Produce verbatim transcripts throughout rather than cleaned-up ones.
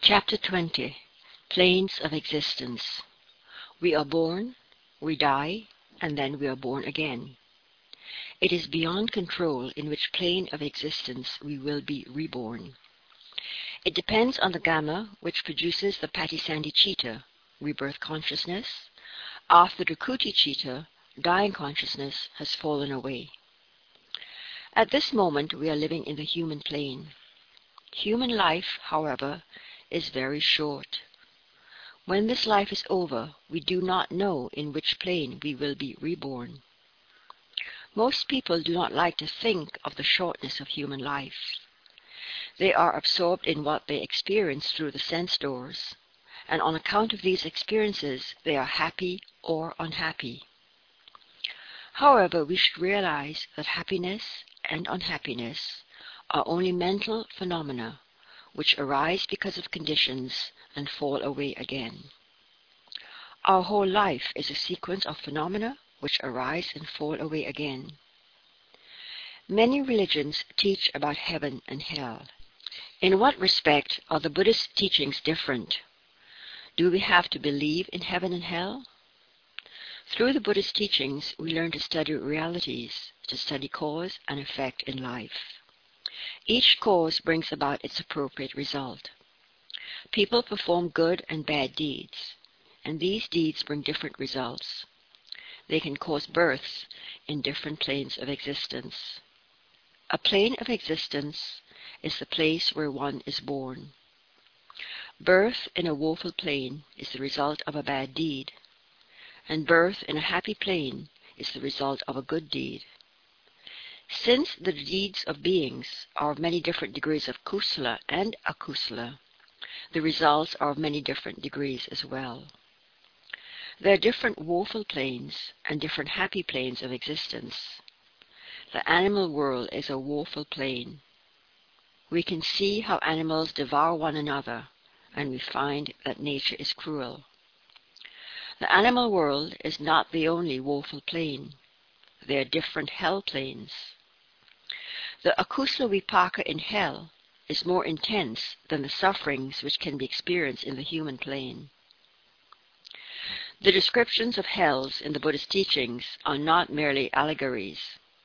Chapter twenty. Planes of Existence. We are born, we die, and then we are born again. It is beyond control in which plane of existence we will be reborn. It depends on the gamma which produces the Patti-Sandy cheetah, rebirth consciousness, after the Kuti cheetah, dying consciousness, has fallen away. At this moment we are living in the human plane. Human life, however, is very short. When this life is over, we do not know in which plane we will be reborn. Most people do not like to think of the shortness of human life. They are absorbed in what they experience through the sense doors, and on account of these experiences they are happy or unhappy. However, we should realize that happiness and unhappiness are only mental phenomena which arise because of conditions and fall away again. Our whole life is a sequence of phenomena which arise and fall away again. Many religions teach about heaven and hell. In what respect are the Buddhist teachings different? Do we have to believe in heaven and hell? Through the Buddhist teachings, we learn to study realities, to study cause and effect in life. Each cause brings about its appropriate result. People perform good and bad deeds, and these deeds bring different results. They can cause births in different planes of existence. A plane of existence is the place where one is born. Birth in a woeful plane is the result of a bad deed, and birth in a happy plane is the result of a good deed. Since the deeds of beings are of many different degrees of kusala and akusala, the results are of many different degrees as well. There are different woeful planes and different happy planes of existence. The animal world is a woeful plane. We can see how animals devour one another, and we find that nature is cruel. The animal world is not the only woeful plane. There are different hell planes. The akusala vipaka in hell is more intense than the sufferings which can be experienced in the human plane. The descriptions of hells in the Buddhist teachings are not merely allegories.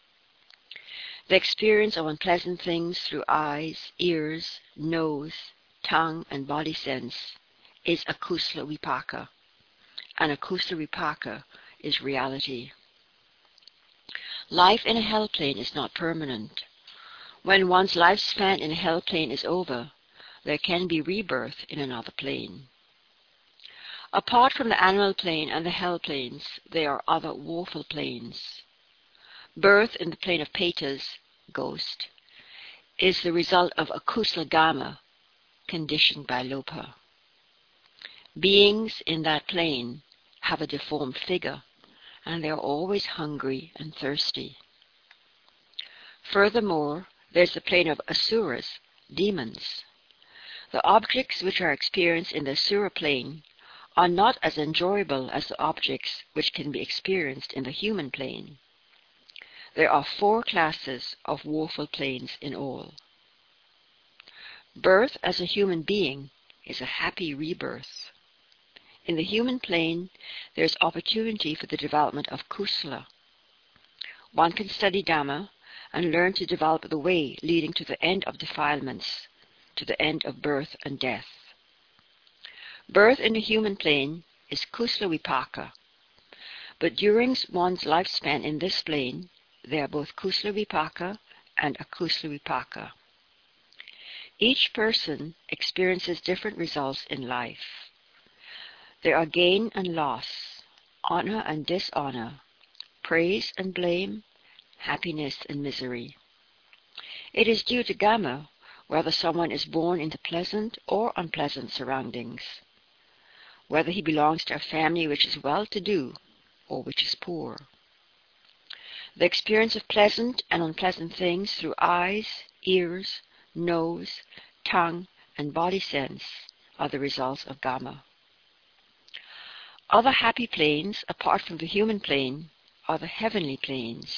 The experience of unpleasant things through eyes, ears, nose, tongue, and body sense is akusala vipaka, and akusala vipaka is reality. Life in a hell plane is not permanent. When one's lifespan in a hell plane is over, there can be rebirth in another plane. Apart from the animal plane and the hell planes, there are other woeful planes. Birth in the plane of Petas, ghost, is the result of akusala gamma, conditioned by lopa. Beings in that plane have a deformed figure, and they are always hungry and thirsty. Furthermore, there's the plane of asuras, demons. The objects which are experienced in the asura plane are not as enjoyable as the objects which can be experienced in the human plane. There are four classes of woeful planes in all. Birth as a human being is a happy rebirth. In the human plane, there is opportunity for the development of kusala. One can study Dhamma and learn to develop the way leading to the end of defilements, to the end of birth and death. Birth in the human plane is kusala vipaka, but during one's lifespan in this plane, there are both kusala vipaka and akusala vipaka. Each person experiences different results in life. There are gain and loss, honor and dishonor, praise and blame, happiness and misery. It is due to gamma whether someone is born into pleasant or unpleasant surroundings, whether he belongs to a family which is well-to-do or which is poor. The experience of pleasant and unpleasant things through eyes, ears, nose, tongue, and body sense are the results of gamma. Other happy planes, apart from the human plane, are the heavenly planes.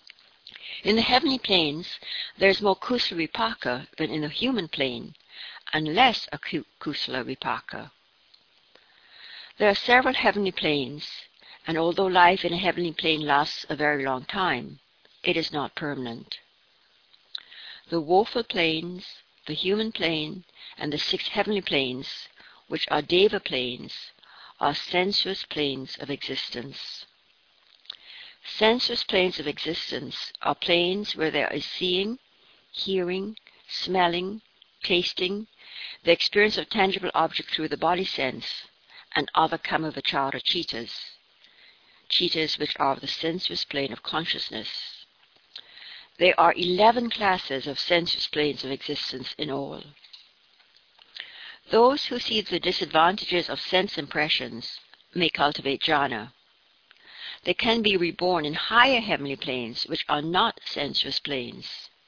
In the heavenly planes, there is more kusala vipaka than in the human plane, unless a kusala vipaka. There are several heavenly planes, and although life in a heavenly plane lasts a very long time, it is not permanent. The woeful planes, the human plane, and the six heavenly planes, which are Deva planes, are sensuous planes of existence. Sensuous planes of existence are planes where there is seeing, hearing, smelling, tasting, the experience of tangible objects through the body sense, and other kamavachara citas, citas which are of the sensuous plane of consciousness. There are eleven classes of sensuous planes of existence in all. Those who see the disadvantages of sense impressions may cultivate jhana. They can be reborn in higher heavenly planes which are not sensuous planes.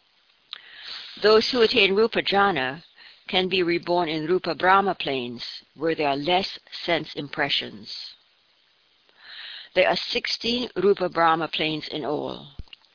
Those who attain Rupa jhana can be reborn in Rupa Brahma planes where there are less sense impressions. There are sixteen Rupa Brahma planes in all.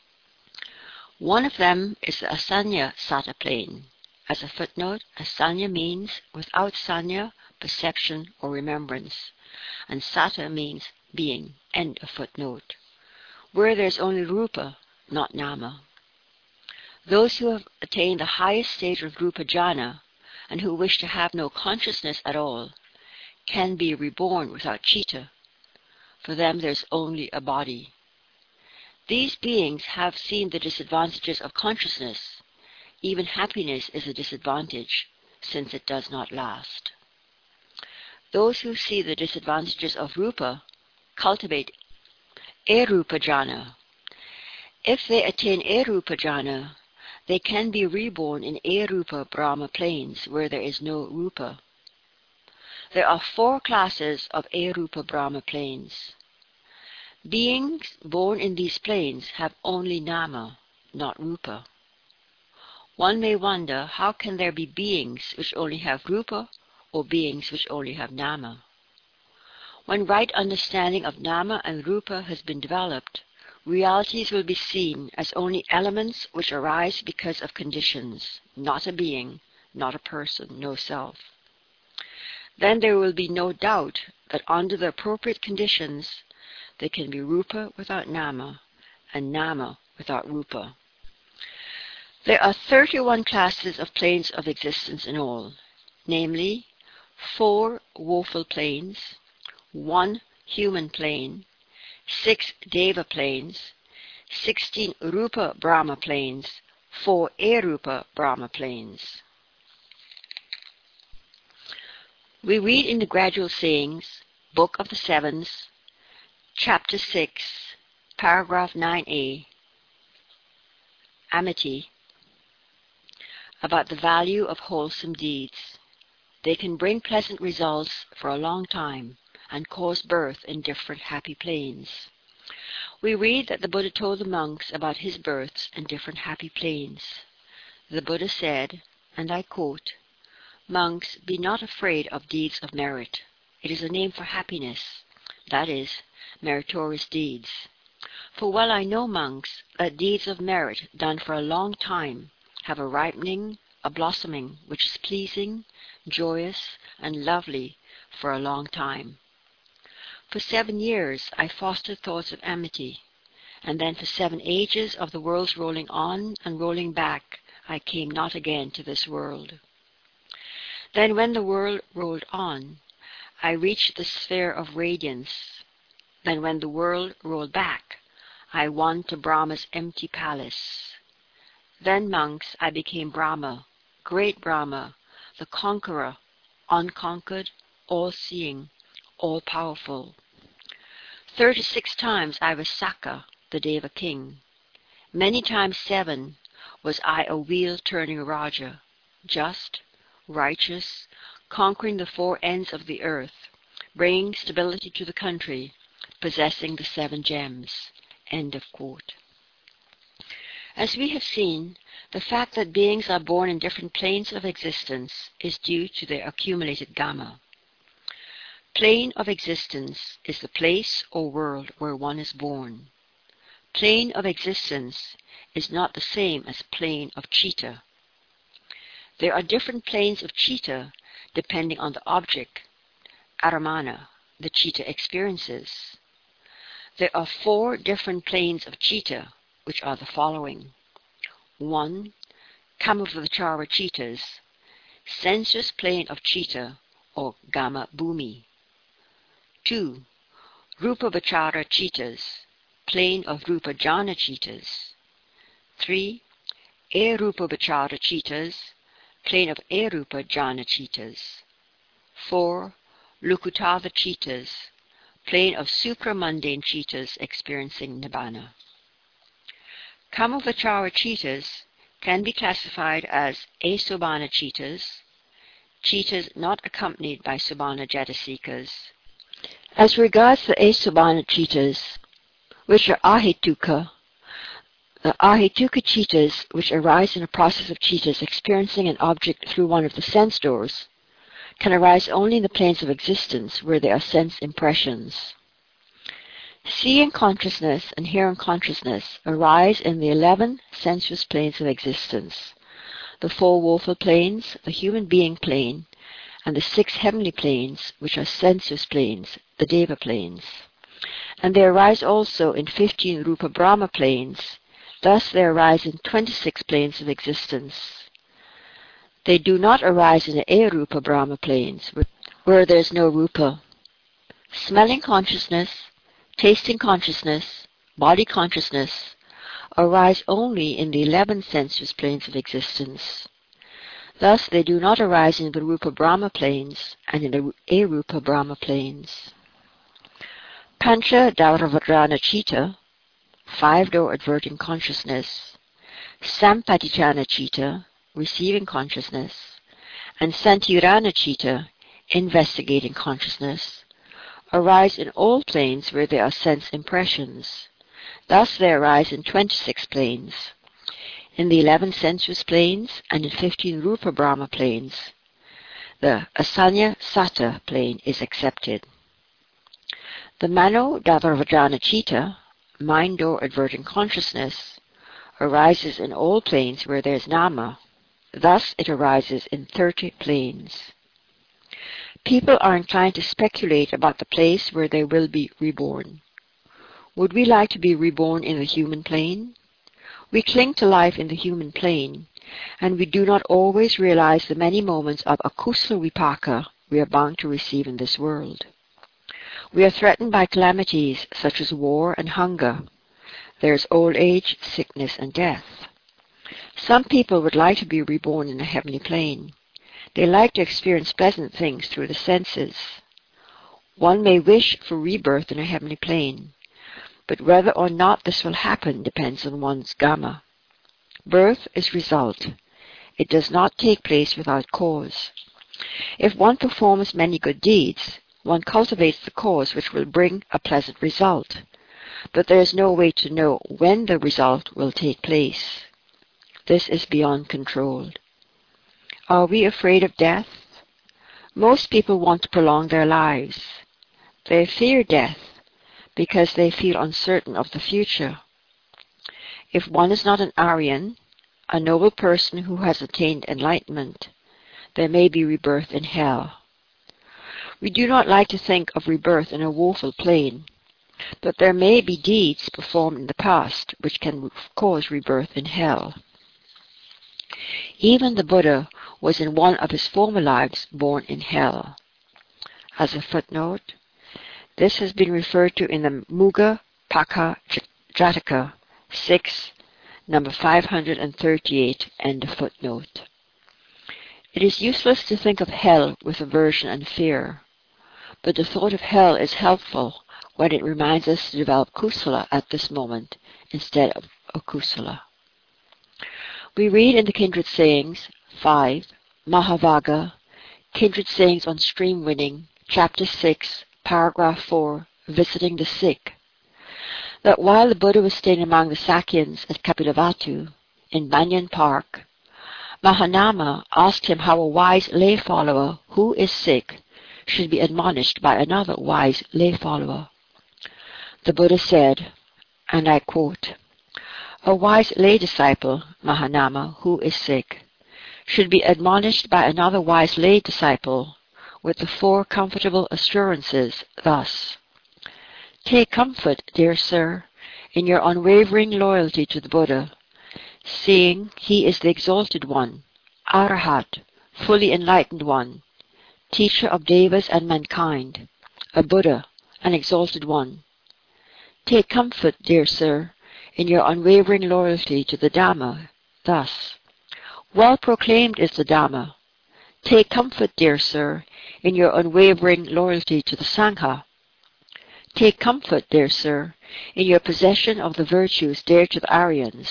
One of them is the Asanya Sata plane. As a footnote, Asanya means without sanya, perception or remembrance, and Sata means being. End of footnote. Where there is only Rupa, not Nama. Those who have attained the highest stage of Rupa jhana and who wish to have no consciousness at all can be reborn without citta. For them there is only a body. These beings have seen the disadvantages of consciousness. Even happiness is a disadvantage, since it does not last. Those who see the disadvantages of Rupa cultivate Arupa jhana. If they attain Arupa jhana, they can be reborn in Arupa Brahma planes where there is no Rupa. There are four classes of Arupa Brahma planes. Beings born in these planes have only Nama, not Rupa. One may wonder, how can there be beings which only have Rupa or beings which only have Nama? When right understanding of Nama and Rupa has been developed, realities will be seen as only elements which arise because of conditions, not a being, not a person, no self. Then there will be no doubt that under the appropriate conditions there can be Rupa without Nama, and Nama without Rupa. There are thirty-one classes of planes of existence in all, namely, four woeful planes, one human plane, six Deva planes, sixteen Rupa Brahma planes, four Arupa Brahma planes. We read in the Gradual Sayings, Book of the Sevens, Chapter six, Paragraph nine a, Amity, about the value of wholesome deeds. They can bring pleasant results for a long time and cause birth in different happy planes. We read that the Buddha told the monks about his births in different happy planes. The Buddha said, and I quote, "Monks, be not afraid of deeds of merit. It is a name for happiness, that is, meritorious deeds. For well I know, monks, that deeds of merit done for a long time have a ripening, a blossoming, which is pleasing, joyous, and lovely for a long time. For seven years I fostered thoughts of amity, and then for seven ages of the world's rolling on and rolling back, I came not again to this world. Then when the world rolled on, I reached the sphere of radiance. Then when the world rolled back, I won to Brahma's empty palace. Then, monks, I became Brahma, great Brahma, the conqueror, unconquered, all-seeing, all-powerful. Thirty-six times I was Saka, the Deva king. Many times seven was I a wheel-turning Raja, just, righteous, conquering the four ends of the earth, bringing stability to the country, possessing the seven gems." End of quote. As we have seen, the fact that beings are born in different planes of existence is due to their accumulated gamma. Plane of existence is the place or world where one is born. Plane of existence is not the same as plane of citta. There are different planes of citta depending on the object, aramana, the citta experiences. There are four different planes of citta, which are the following. one. Kamavachara cittas, sensuous plane of citta, or Gama Bhumi. two. Rupavachara cittas, plane of Rupa Jhana cittas. three. Arupavachara cittas, plane of Arupa Jhana cittas. four. Lukutava cittas, plane of supramundane cittas experiencing Nibbana. Kamavachara cittas can be classified as asobana cittas, cittas not accompanied by sobana jatasikas. As regards the asobana cittas, which are ahituka, the ahituka cittas, which arise in a process of cittas experiencing an object through one of the sense doors, can arise only in the planes of existence where there are sense impressions. Seeing consciousness and hearing consciousness arise in the eleven sensuous planes of existence, the four woeful planes, the human being plane, and the six heavenly planes, which are sensuous planes, the Deva planes. And they arise also in fifteen Rupa Brahma planes, thus they arise in twenty-six planes of existence. They do not arise in the Arupa Brahma planes, where there is no Rupa. Smelling consciousness, tasting consciousness, body consciousness, arise only in the eleven sensuous planes of existence. Thus they do not arise in the Rupa Brahma planes and in the Arupa Brahma planes. Pancha Dauravajrana Citta, five-door adverting consciousness, Sampatichana Citta, receiving consciousness, and Santirana Citta, investigating consciousness, arise in all planes where there are sense impressions. Thus they arise in twenty-six planes, in the eleven sensuous planes and in fifteen Rupa Brahma planes. The Asanya Sata plane is accepted. The Mano Dauravajrana Citta, mind door adverting consciousness, arises in all planes where there is Nama. Thus it arises in thirty planes. People are inclined to speculate about the place where they will be reborn. Would we like to be reborn in the human plane? We cling to life in the human plane, and we do not always realize the many moments of akusala vipaka we are bound to receive in this world. We are threatened by calamities such as war and hunger. There is old age, sickness, and death. Some people would like to be reborn in a heavenly plane. They like to experience pleasant things through the senses. One may wish for rebirth in a heavenly plane, but whether or not this will happen depends on one's Gama. Birth is result. It does not take place without cause. If one performs many good deeds, one cultivates the cause which will bring a pleasant result, but there is no way to know when the result will take place. This is beyond control. Are we afraid of death? Most people want to prolong their lives. They fear death because they feel uncertain of the future. If one is not an Aryan, a noble person who has attained enlightenment, there may be rebirth in hell. We do not like to think of rebirth in a woeful plane, but there may be deeds performed in the past which can cause rebirth in hell. Even the Buddha was in one of his former lives born in hell. As a footnote, this has been referred to in the Muga Paka Jataka six, number five hundred thirty-eight, end of footnote. It is useless to think of hell with aversion and fear, but the thought of hell is helpful when it reminds us to develop kusala at this moment instead of akusala. We read in the Kindred Sayings, five, Mahavagga, Kindred Sayings on Stream Winning, Chapter six, Paragraph four, Visiting the Sick, that while the Buddha was staying among the Sakyans at Kapilavatthu, in Banyan Park, Mahanama asked him how a wise lay follower who is sick should be admonished by another wise lay follower. The Buddha said, and I quote, "A wise lay disciple, Mahanama, who is sick, should be admonished by another wise lay disciple with the four comfortable assurances thus: Take comfort, dear sir, in your unwavering loyalty to the Buddha, seeing he is the exalted one, Arahat, fully enlightened one, teacher of devas and mankind, a Buddha, an exalted one. Take comfort, dear sir, in your unwavering loyalty to the Dhamma, thus: Well proclaimed is the Dhamma. Take comfort, dear sir, in your unwavering loyalty to the Sangha. Take comfort, dear sir, in your possession of the virtues dear to the Aryans.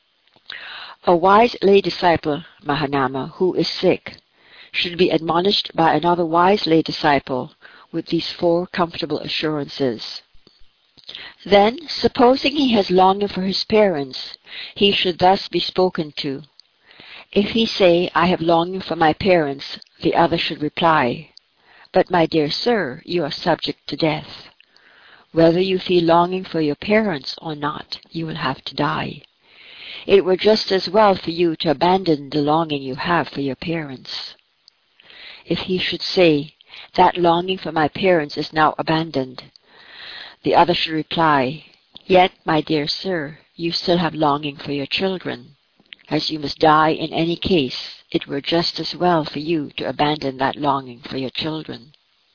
A wise lay disciple, Mahanama, who is sick, should be admonished by another wise lay disciple with these four comfortable assurances. Then, supposing he has longing for his parents, he should thus be spoken to. If he say, I have longing for my parents, the other should reply, But my dear sir, you are subject to death. Whether you feel longing for your parents or not, you will have to die. It were just as well for you to abandon the longing you have for your parents. If he should say, That longing for my parents is now abandoned, the other should reply, Yet, my dear sir, you still have longing for your children. As you must die in any case, it were just as well for you to abandon that longing for your children.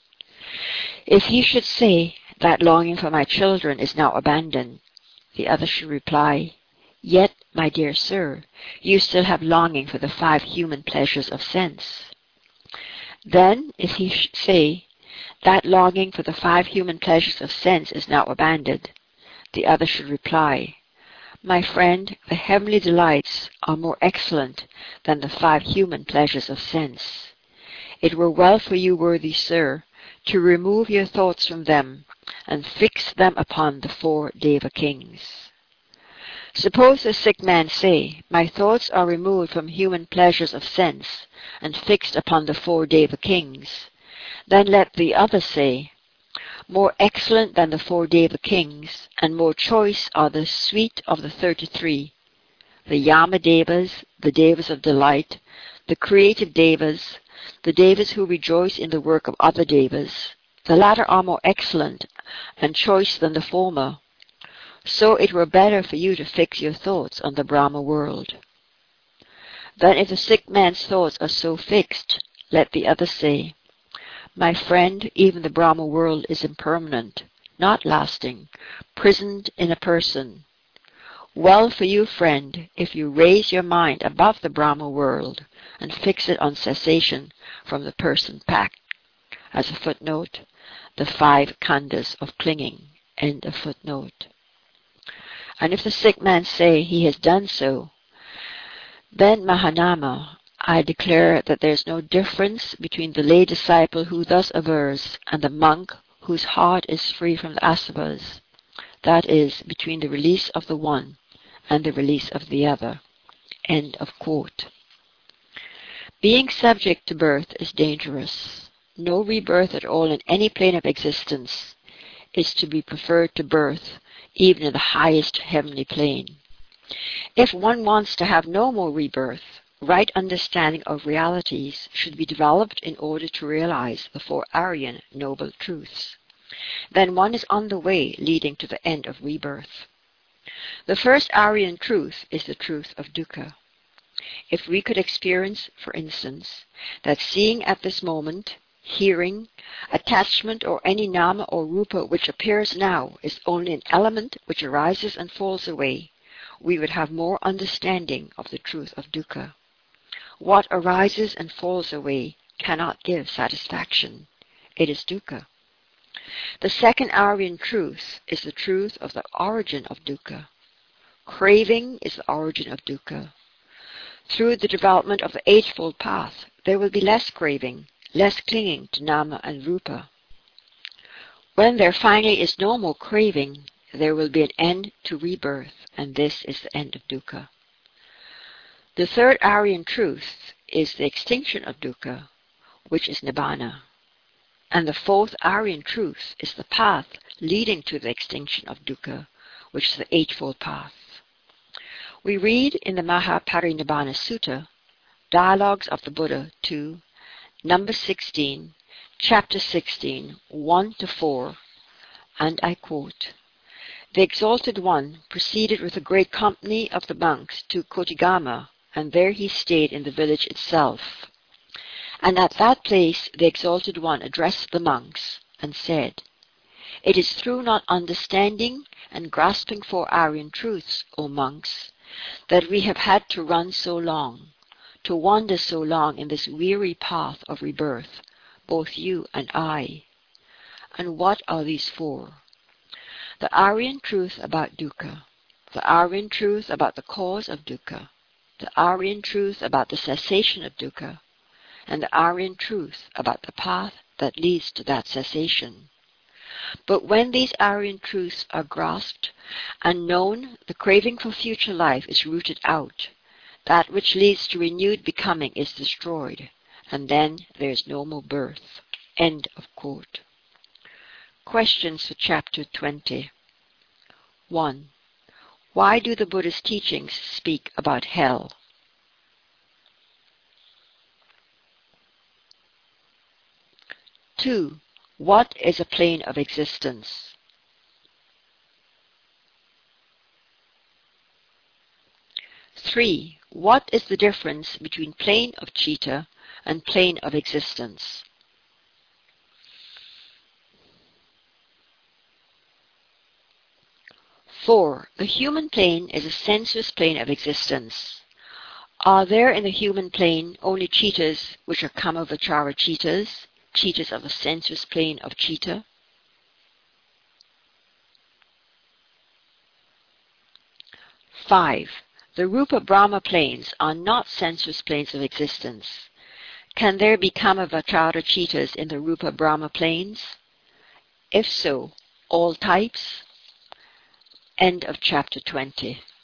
If he should say, That longing for my children is now abandoned, the other should reply, Yet, my dear sir, you still have longing for the five human pleasures of sense. Then, if he should say, That longing for the five human pleasures of sense is now abandoned, the other should reply, My friend, the heavenly delights are more excellent than the five human pleasures of sense. It were well for you, worthy sir, to remove your thoughts from them and fix them upon the four Deva kings. Suppose a sick man say, My thoughts are removed from human pleasures of sense and fixed upon the four Deva kings. Then let the other say, More excellent than the four Deva kings, and more choice are the sweet of the thirty-three, the Yama Devas, the Devas of delight, the creative Devas, the Devas who rejoice in the work of other Devas. The latter are more excellent and choice than the former. So it were better for you to fix your thoughts on the Brahma world. Then if the sick man's thoughts are so fixed, let the other say, My friend, even the Brahma world is impermanent, not lasting, prisoned in a person. Well for you, friend, if you raise your mind above the Brahma world and fix it on cessation from the person packed. As a footnote, the five khandhas of clinging, end of footnote. And if the sick man say he has done so, then Mahanama, I declare that there is no difference between the lay disciple who thus avers and the monk whose heart is free from the asavas, that is, between the release of the one and the release of the other. End of quote. Being subject to birth is dangerous. No rebirth at all in any plane of existence is to be preferred to birth, even in the highest heavenly plane. If one wants to have no more rebirth, right understanding of realities should be developed in order to realize the four Aryan noble truths. Then one is on the way leading to the end of rebirth. The first Aryan truth is the truth of dukkha. If we could experience, for instance, that seeing at this moment, hearing, attachment, or any nama or rupa which appears now is only an element which arises and falls away, we would have more understanding of the truth of dukkha. What arises and falls away cannot give satisfaction. It is dukkha. The second Aryan truth is the truth of the origin of dukkha. Craving is the origin of dukkha. Through the development of the Eightfold Path, there will be less craving, less clinging to nama and rupa. When there finally is no more craving, there will be an end to rebirth, and this is the end of dukkha. The third Aryan truth is the extinction of dukkha, which is nibbana. And the fourth Aryan truth is the path leading to the extinction of dukkha, which is the Eightfold Path. We read in the Mahaparinibbana Sutta, Dialogues of the Buddha two, number sixteen, chapter sixteen, one to four, and I quote, "The Exalted One proceeded with a great company of the monks to Kotigama, and there he stayed in the village itself. And at that place the Exalted One addressed the monks, and said, 'It is through not understanding and grasping for Aryan truths, O monks, that we have had to run so long, to wander so long in this weary path of rebirth, both you and I. And what are these for? The Aryan truth about dukkha, the Aryan truth about the cause of dukkha, the Aryan truth about the cessation of dukkha, and the Aryan truth about the path that leads to that cessation. But when these Aryan truths are grasped and known, the craving for future life is rooted out, that which leads to renewed becoming is destroyed, and then there is no more birth." End of quote. Questions for chapter twenty. one. Why do the Buddha's teachings speak about hell? two. What is a plane of existence? three. What is the difference between plane of citta and plane of existence? four. The human plane is a sensuous plane of existence. Are there in the human plane only cittas which are kamavachara cittas, cittas of a sensuous plane of citta? five. The Rupa Brahma planes are not sensuous planes of existence. Can there be kamavachara cittas in the Rupa Brahma planes? If so, all types? End of chapter twenty.